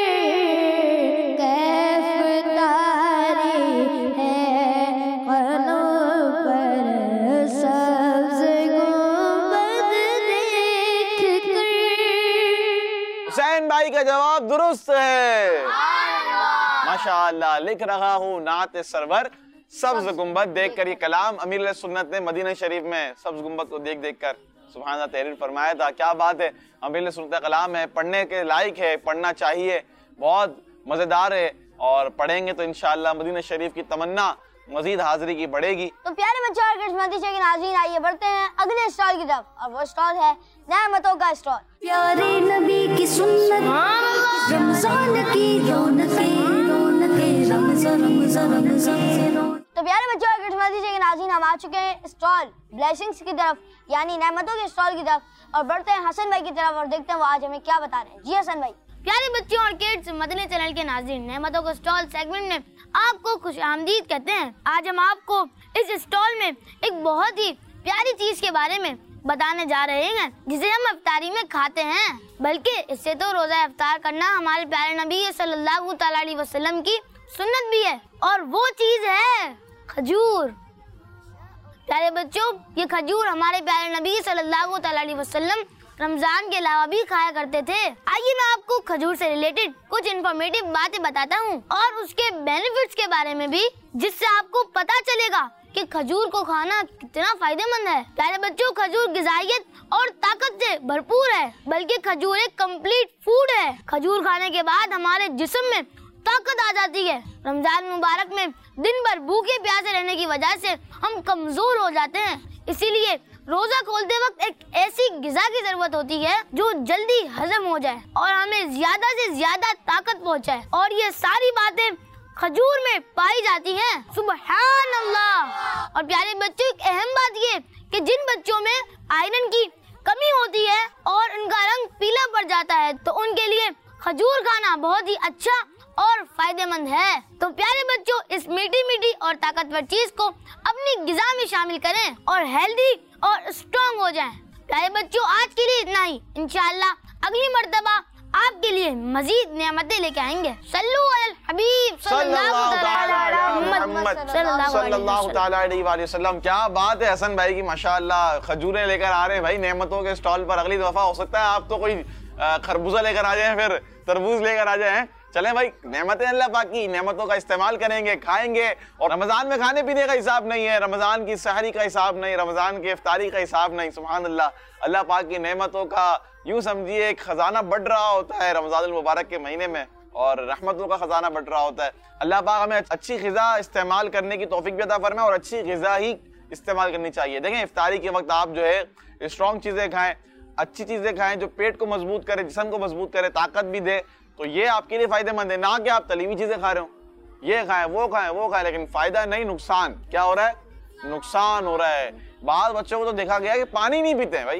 कैफ तारी है कनों पर, सब्ज़ गुंबद देख कर। हुसैन भाई का जवाब दुरुस्त है, माशाअल्लाह। लिख रहा हूँ नात सरवर, सब्ज गुंबद देख कर। ये कलाम अमीर सुन्नत ने मदीना शरीफ में सब्ज गुंबद को देख देख कर सुभान अल्लाह तहरीर फरमाया था। क्या बात है, अमीर सुन्नत का कलाम है, पढ़ने के लायक है, पढ़ना चाहिए, बहुत मजेदार है। और पढ़ेंगे तो इंशाअल्लाह मदीना शरीफ की तमन्ना मजीद हाजिरी की बढ़ेगी। तो प्यारे बच्चों और किस्मती के नाज़रीन, आइए बढ़ते हैं अगले स्टॉल की तरफ, और वो स्टॉल है नेमतों का स्टॉल। प्यारे नबी की सुन्नत, रमजान की रौनकें, रौनकें रमज़ान रमज़ान रमज़ान। तो प्यारे बच्चों और किस्मती के नाज़रीन, हम आ चुके हैं स्टॉल ब्लेसिंग्स की तरफ, यानी नेमतों के स्टॉल की तरफ, और बढ़ते हैं हसन भाई की तरफ और देखते हैं वो आज हमें क्या बता रहे हैं। जी हसन भाई। प्यारे बच्चों और किड्स, मदनी चैनल के नाज़रीन, नेमतों का स्टॉल सेगमेंट में आपको खुश आमदीद कहते हैं। आज हम आपको इस स्टॉल में एक बहुत ही प्यारी चीज के बारे में बताने जा रहे हैं, जिसे हम इफ्तारी में खाते हैं। बल्कि इससे तो रोजा इफ्तार करना हमारे प्यारे नबी सल्लल्लाहु तआला अलैहि वसल्लम की सुन्नत भी है, और वो चीज है खजूर। प्यारे बच्चों, ये खजूर हमारे प्यारे नबी सल्लल्लाहु तआला अलैहि वसल्लम रमजान के अलावा भी खाया करते थे। आइए मैं आपको खजूर से रिलेटेड कुछ इन्फॉर्मेटिव बातें बताता हूँ, और उसके बेनिफिट्स के बारे में भी, जिससे आपको पता चलेगा कि खजूर को खाना कितना फायदेमंद है। प्यारे बच्चों, खजूर ग़िज़ाइयत और ताकत से भरपूर है, बल्कि खजूर एक कंप्लीट फूड है। खजूर खाने के बाद हमारे जिस्म में ताकत आ जाती है। रमजान मुबारक में दिन भर भूखे प्यासे रहने की वजह से हम कमजोर हो जाते हैं, इसीलिए रोजा खोलते वक्त एक ऐसी ग़िज़ा की जरूरत होती है जो जल्दी हजम हो जाए और हमें ज्यादा से ज्यादा ताकत पहुंचाए, और ये सारी बातें खजूर में पाई जाती हैं। सुबहान अल्लाह। और प्यारे बच्चों, एक अहम बात ये कि जिन बच्चों में आयरन की कमी होती है और उनका रंग पीला पड़ जाता है, तो उनके लिए खजूर खाना बहुत ही अच्छा और फायदेमंद है। तो प्यारे बच्चों, इस मीठी मीठी और ताकतवर चीज को अपनी ग़िज़ा में शामिल करें और हेल्दी और स्ट्रॉन्ग हो जाएं। प्यारे बच्चों, आज के लिए इतना ही। इंशाअल्लाह अगली मर्तबा आपके लिए मजीद नेमतें लेके आएंगे। सल्लु अलल हबीब सल्लल्लाहु तआला अलैहि वसल्लम। क्या बात है हसन भाई की, माशाअल्लाह खजूरें लेकर आ रहे हैं भाई नेमतों के स्टॉल पर। अगली दफा हो सकता है आप तो कोई खरबूजा लेकर आ जाए, फिर तरबूज लेकर आ जाए। चलें भाई, नेमतें अल्लाह पाक की, नेमतों का इस्तेमाल करेंगे, खाएंगे। और रमजान में खाने पीने का हिसाब नहीं है, रमजान की सहरी का हिसाब नहीं, रमजान की इफ्तारी का हिसाब नहीं। सुभान अल्लाह, अल्लाह पाक की नेमतों का यूं समझिए एक खजाना बढ़ रहा होता है रमजानुल मुबारक के महीने में, और रहमतों का खजाना बढ़ रहा होता है। अल्लाह पाक हमें अच्छी ग़िज़ा इस्तेमाल करने की तौफीक भी अता फरमाए, और अच्छी ग़िज़ा ही इस्तेमाल करनी चाहिए। देखें, इफ्तारी के वक्त आप जो है स्ट्रॉन्ग चीज़ें खाएं, अच्छी चीज़ें खाएं जो पेट को मजबूत करे, जिस्म को मजबूत करे, ताकत भी दे, तो ये आपके लिए फायदेमंद है। ना कि आप तली हुई चीजें खा रहे हो, ये खाएं वो खाएं वो खाएं, लेकिन फायदा नहीं, नुकसान। क्या हो रहा है? नुकसान हो रहा है। बाद बच्चों को तो देखा गया कि पानी नहीं पीते हैं भाई,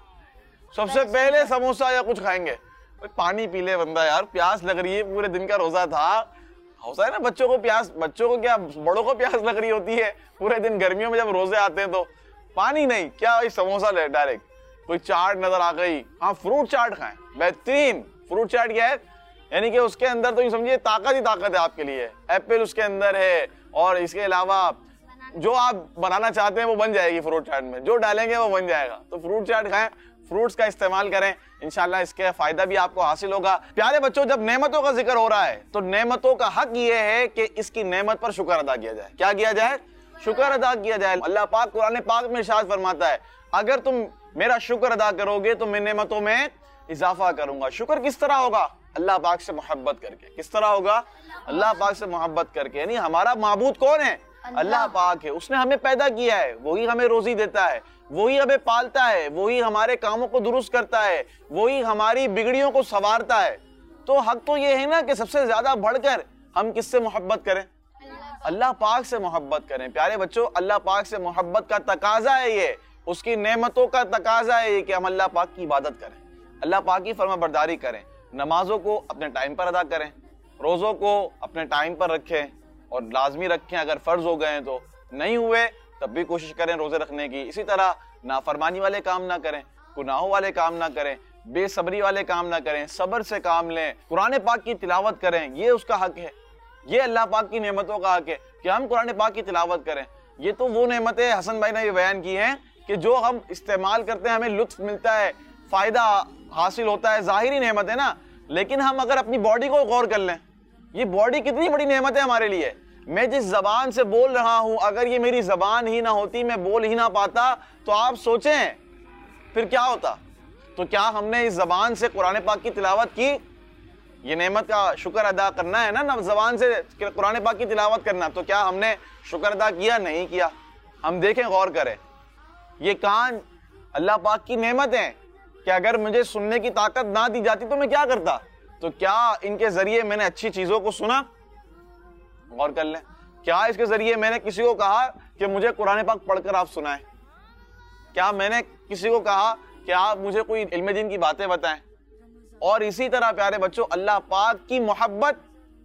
सबसे पहले समोसा या कुछ खाएंगे। पानी पी ले बंदा, यार प्यास लग रही है, पूरे दिन का रोजा था। होता है ना बच्चों को प्यास, बच्चों को क्या बड़ों को प्यास लग रही होती है पूरे दिन, गर्मियों में जब रोजे आते हैं तो पानी नहीं, क्या भाई समोसा ले डायरेक्ट। कोई चाट नजर आ गई, हाँ फ्रूट चाट खाएं, बेहतरीन फ्रूट चाट। क्या है? यानी कि उसके अंदर तो यूं समझिए ताकत ही ताकत है आपके लिए। एप्पल उसके अंदर है, और इसके अलावा जो आप बनाना चाहते हैं वो बन जाएगी फ्रूट चाट में, जो डालेंगे वो बन जाएगा। तो फ्रूट चाट खाएं, फ्रूट्स का इस्तेमाल करें, इंशाल्लाह इसके फायदा भी आपको हासिल होगा। प्यारे बच्चों, जब नेमतों का जिक्र हो रहा है तो नेमतों का हक ये है कि इसकी नेमत पर शुक्र अदा किया जाए। क्या किया जाए? शुक्र अदा किया जाए। अल्लाह पाक कुरान पाक में इरशाद फरमाता है, अगर तुम मेरा शुक्र अदा करोगे तो मैं नेमतों में इजाफा करूंगा। शुक्र किस तरह होगा? अल्लाह पाक से मोहब्बत करके। किस तरह होगा? अल्लाह पाक से मोहब्बत करके। यानी हमारा माबूद कौन है? अल्लाह पाक है। उसने हमें पैदा किया है, वही हमें रोजी देता है, वही हमें पालता है, वही हमारे कामों को दुरुस्त करता है, वही हमारी बिगड़ियों को संवारता है। तो हक तो ये है ना कि सबसे ज्यादा बढ़कर हम किससे मोहब्बत करें? अल्लाह पाक से मोहब्बत करें। प्यारे बच्चों, अल्लाह पाक से मोहब्बत का तकाजा है ये, उसकी नेमतों का तकाजा है ये कि हम अल्लाह पाक की इबादत करें, अल्लाह पाक की फरमाबरदारी करें, नमाजों को अपने टाइम पर अदा करें, रोज़ों को अपने टाइम पर रखें और लाजमी रखें। अगर फ़र्ज हो गए तो, नहीं हुए तब भी कोशिश करें रोज़े रखने की। इसी तरह नाफरमानी वाले काम ना करें, गुनाहों वाले काम ना करें, बेसब्री वाले काम ना करें, सब्र से काम लें, कुरान पाक की तिलावत करें। ये उसका हक है, ये अल्लाह पाक की नेमतों का हक है कि हम कुरान पाक की तिलावत करें। ये तो वो नेमतें हसन भाई ने ये बयान की हैं कि जो हम इस्तेमाल करते हैं हमें लुत्फ मिलता है, फ़ायदा हासिल होता है, ज़ाहिरी नेमत है ना। लेकिन हम अगर अपनी बॉडी को गौर कर लें, ये बॉडी कितनी बड़ी नेमत है हमारे लिए। मैं जिस जबान से बोल रहा हूं, अगर ये मेरी जबान ही ना होती, मैं बोल ही ना पाता, तो आप सोचें फिर क्या होता। तो क्या हमने इस जबान से कुरान पाक की तिलावत की? ये नेमत का शुक्र अदा करना है ना, ना जबान से कुरान पाक की तिलावत करना, तो क्या हमने शुक्र अदा किया? नहीं किया। हम देखें, गौर करें, ये कान अल्लाह पाक की नेमत है कि अगर मुझे सुनने की ताकत ना दी जाती तो मैं क्या करता? तो क्या इनके जरिए मैंने अच्छी चीजों को सुना? गौर कर लें, क्या इसके जरिए मैंने किसी को कहा कि मुझे कुरान पाक पढ़कर आप सुनाएं? क्या मैंने किसी को कहा कि आप मुझे कोई इल्म दीन की बातें बताएं? और इसी तरह प्यारे बच्चों, अल्लाह पाक की मोहब्बत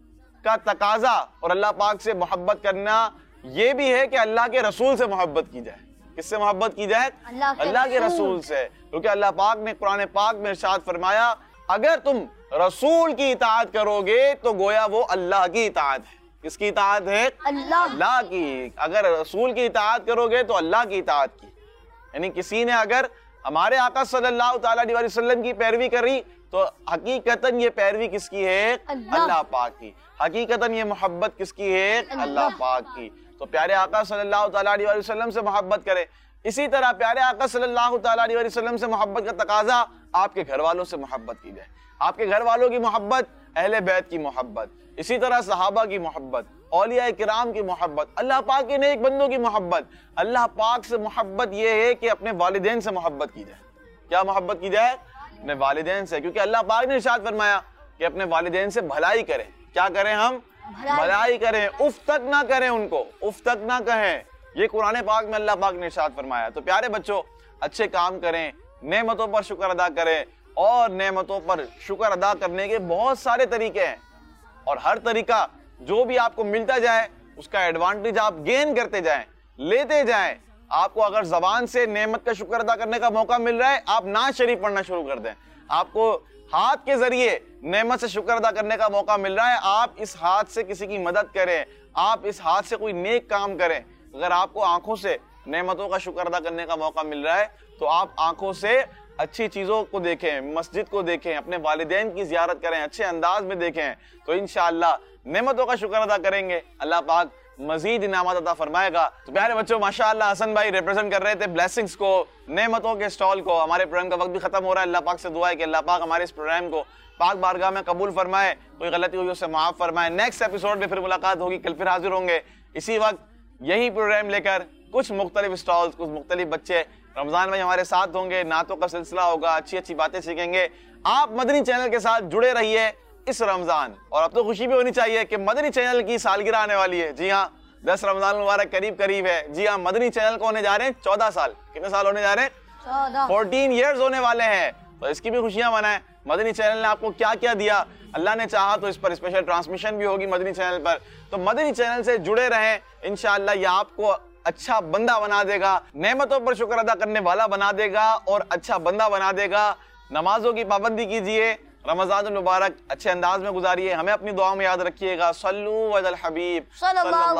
का तकाजा और अल्लाह पाक से मोहब्बत करना ये भी है कि अल्लाह के रसूल से मोहब्बत की जाए। किससे मोहब्बत की जाए? अल्लाह के अल्लाह के रसूल से, क्योंकि अल्लाह पाक ने कुरान पाक में इरशाद फरमाया, अगर तुम रसूल की इताअत करोगे तो गोया वो अल्लाह की इताअत है। किसकी इताअत है? अल्लाह अल्लाह की। अगर रसूल की इताअत करोगे तो अल्लाह की इताअत की। यानी किसी ने अगर हमारे आका सल्लल्लाहु ताला अलैहि वसल्लम की पैरवी करी तो हकीकतन ये पैरवी किसकी है? अल्लाह पाक की। हकीकतन ये मोहब्बत किसकी है? अल्लाह पाक की। तो प्यारे आका सल्लल्लाहु ताला अलैहि वसल्लम से मोहब्बत करें। इसी तरह प्यारे आका सल्लल्लाहु ताला अलैहि वसल्लम से मोहब्बत का तकाजा आपके घर वालों से मोहब्बत की जाए। आपके घर वालों की मोहब्बत, अहले बैत की मोहब्बत, इसी तरह सहाबा की मोहब्बत, औलिया किराम की मोहब्बत, अल्लाह पाक के नेक बंदों की मोहब्बत। अल्लाह पाक से मोहब्बत यह है कि अपने वालिदैन से मोहब्बत की जाए। क्या मोहब्बत की जाए? अपने वालिदैन से, क्योंकि अल्लाह पाक ने इरशाद फरमाया कि अपने वालिदैन से भलाई करें। क्या करें? हम भलाई करें, उफ तक ना करें, उनको उफ तक ना कहें। ये कुरान पाक में अल्लाह पाक ने इरशाद फरमाया। तो प्यारे बच्चों, अच्छे काम करें, नेमतों पर शुक्र अदा करें, और नेमतों पर शुक्र अदा करने के बहुत सारे तरीके हैं, और हर तरीका जो भी आपको मिलता जाए उसका एडवांटेज आप गेन करते जाएं, लेते जाएं। आपको अगर जबान से नेमत का शुक्र अदा करने का मौका मिल रहा है, आप नाज शरीफ पढ़ना शुरू कर दें। आपको हाथ के जरिए नेमत से शुक्र अदा करने का मौका मिल रहा है, आप इस हाथ से किसी की मदद करें, आप इस हाथ से कोई नेक काम करें। अगर आपको आंखों से नेमतों का शुक्र अदा करने का मौका मिल रहा है तो आप आंखों से अच्छी चीजों को देखें, मस्जिद को देखें, अपने वालिदैन की जियारत करें, अच्छे अंदाज में देखें, तो इंशाअल्लाह नेमतों का शुक्र अदा करेंगे, अल्लाह पाक मजीद इनामत अता फरमाएगा। तो प्यारे बच्चों, माशाअल्लाह हसन भाई रिप्रेजेंट कर रहे थे ब्लेसिंग्स को, नेमतों के स्टॉल को। हमारे प्रोग्राम का वक्त भी खत्म हो रहा है। अल्लाह पाक से दुआ है कि अल्लाह पाक हमारे इस प्रोग्राम को पाक बारगाह में कबूल फरमाए, कोई गलती हुई उसे माफ फरमाए। नेक्स्ट एपिसोड में फिर मुलाकात होगी, कल फिर हाजिर होंगे इसी वक्त यही प्रोग्राम लेकर। कुछ मुख्तलिफ स्टॉल्स, कुछ मुख्तलिफ बच्चे रमजान में हमारे साथ होंगे, नातों का सिलसिला होगा, अच्छी अच्छी बातें सीखेंगे। आप मदनी चैनल के साथ जुड़े रहिए इस रमजान। और अब तो खुशी भी होनी चाहिए कि मदनी चैनल की सालगिरह आने वाली है। जी हाँ, दस रमजान मुबारक करीब करीब है। जी हाँ, मदनी चैनल को होने जा रहे हैं चौदह साल। कितने साल होने जा रहे हैं? फोर्टीन ईयर्स होने वाले हैं। तो इसकी भी खुशियां मनाएं। मदनी चैनल ने आपको क्या क्या दिया, अल्लाह ने चाहा तो इस पर स्पेशल ट्रांसमिशन भी होगी मदनी चैनल पर। तो मदनी चैनल से जुड़े रहें, इंशाअल्लाह ये आपको अच्छा बंदा बना देगा, नेमतों पर शुक्र अदा करने वाला बना देगा और अच्छा बंदा बना देगा। नमाजों की पाबंदी कीजिए, रमजान मुबारक अच्छे अंदाज में गुजारिए। हमें अपनी दुआ में याद रखिएगा। सल्लु अलल हबीब सल्लल्लाहु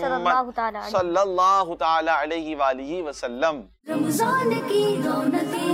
ताला अलैहि वसल्लम। रमजान की रौनकें